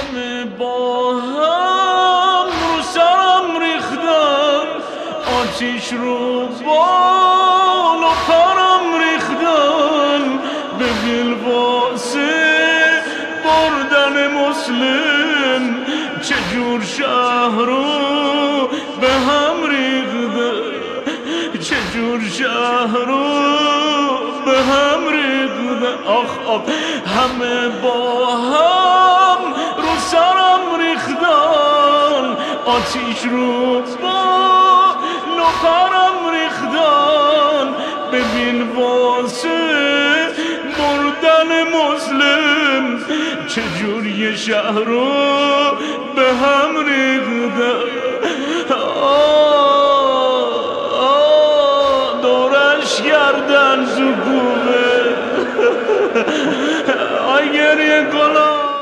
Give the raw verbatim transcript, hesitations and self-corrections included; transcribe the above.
همه با هم رو سرم ریختن، آتیش رو بال و پرم ریختن. ببین واسه بردن مسلم چجور شهر رو به هم ریخته، چجور شهر رو به هم ریخته. آخ آخ همه با هم رو سرم ریختن، آتیش رو با لپرم ریختن. ببین واسه بردن مسلم چجور یه شهر رو به هم ریخته.